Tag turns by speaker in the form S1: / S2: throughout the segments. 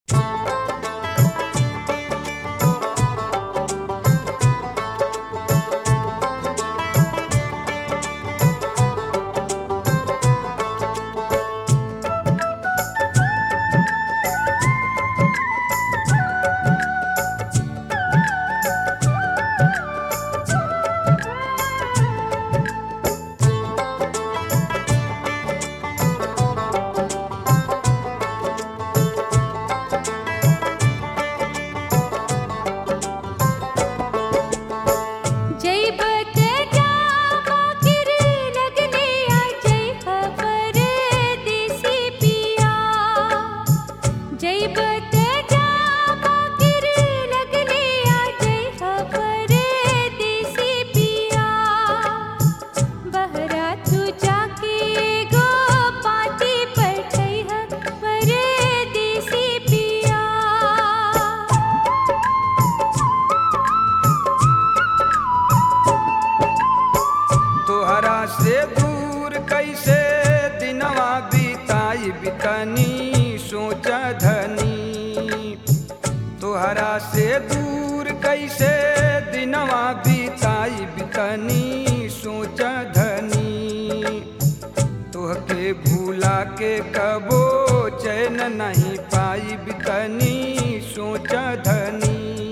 S1: से दूर कैसे दिनवा बीताई बितनी सोच धनी। तोहरा से दूर कैसे दिनवा बीताई बितनी सोच धनी। तोहके भूला के कबो चैन नहीं पाई बितनी सोच धनी।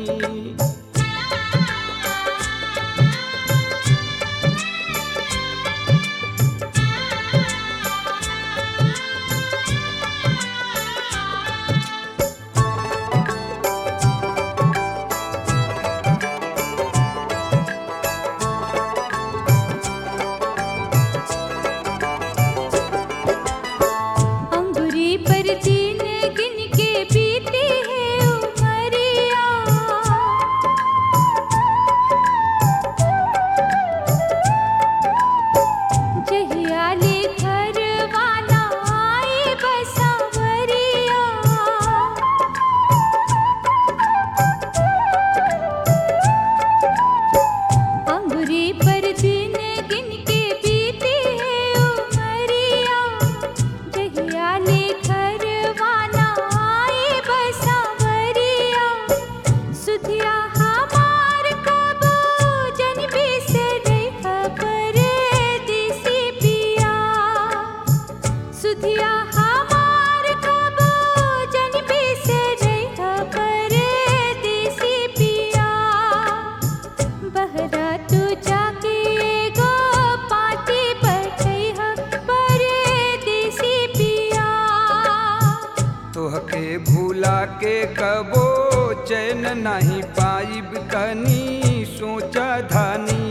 S1: तोहके भूला के कबो चैन नहीं पाइब तनी सोच धनी।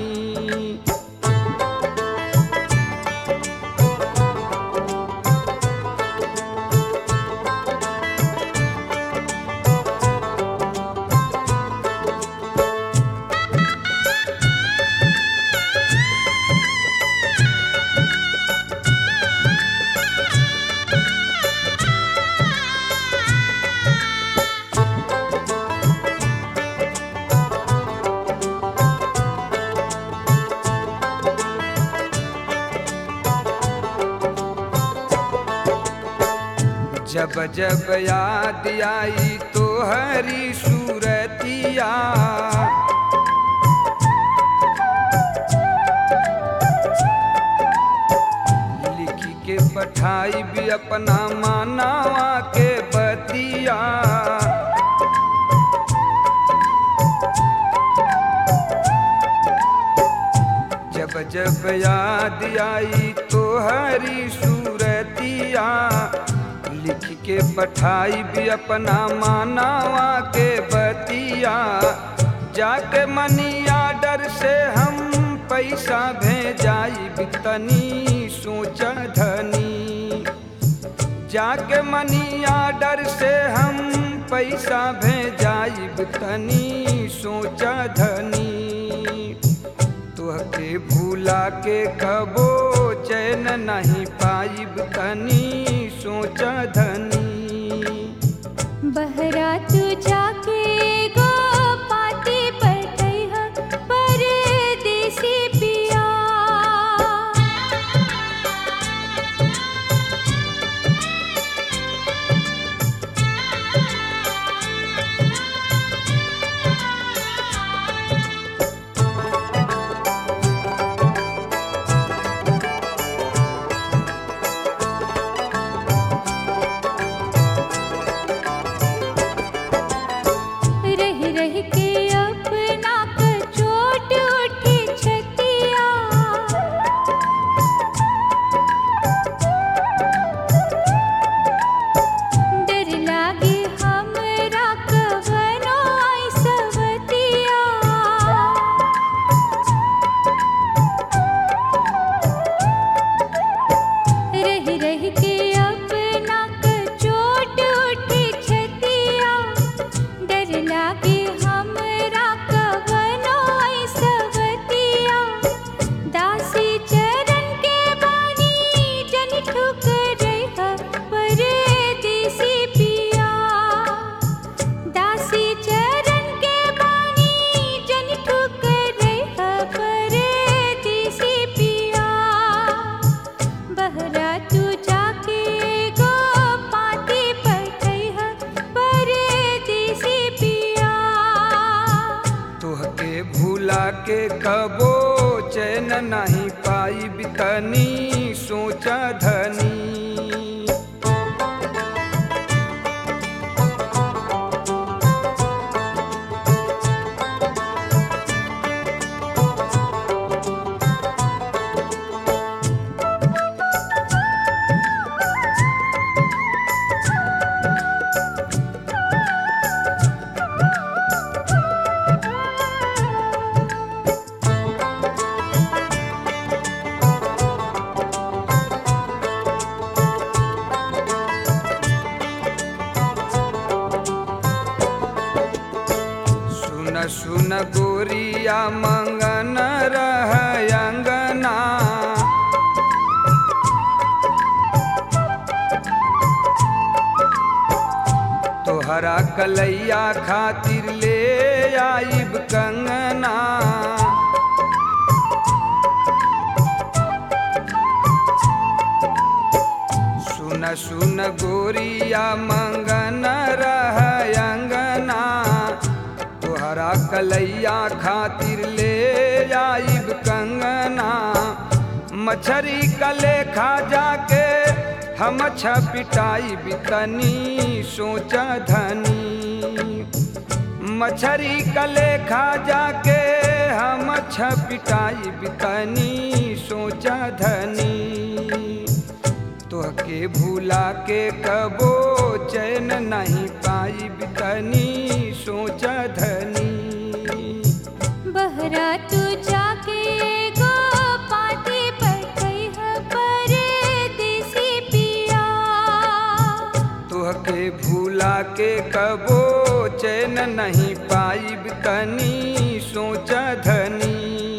S1: जब जब याद आई तोहरी सूरतिया, लिखी के पठाई भी अपना मानवा के बतिया। जब जब याद आई तोहरी सूरतिया, लिख के पठाई भी अपना मानवा के बतिया। जाके मनी आर्डर से हम पैसा भेजाई बितनी सोच धनी। जाके मनी आर्डर से हम पैसा भेजाई बितनी सोच धनी। तोहके भूला के कबो चैन नहीं पाइब तनी सोच धनी।
S2: बहरा तू जाके गो पाती बैठई ह परदेसी पिया।
S1: कबो चैन नहीं पाई बितनी सोचा धनी। सुन गोरिया मंगन रह अंगना, तोहरा कलैया खातिर ले आइब कंगना। सुन सुन गोरिया मंगन रह अंगना, तोहरा कलैया खातिर ले आइब कंगना। मछरी कले खा जाके हम छपिटाई बितनी सोचा धनी। मछरी कले खा जाके हम छपिटाई बितनी सोचा धनी। तोहके भूला के कबो चैन नहीं पाई बितनी सोचा धनी।
S2: बहरा तू जाके गो पाती बैठई है परदेसी पिया।
S1: तोहके भूला के कबो चैन नहीं पाई बितनी सोचा धनी।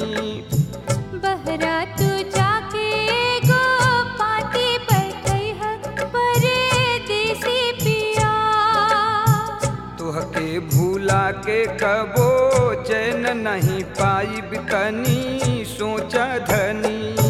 S2: बहरा तू जाके गो पाती बैठई है परदेसी पिया।
S1: तोहके भूला के कबो चैन नहीं पाई बितनी सोचा धनी।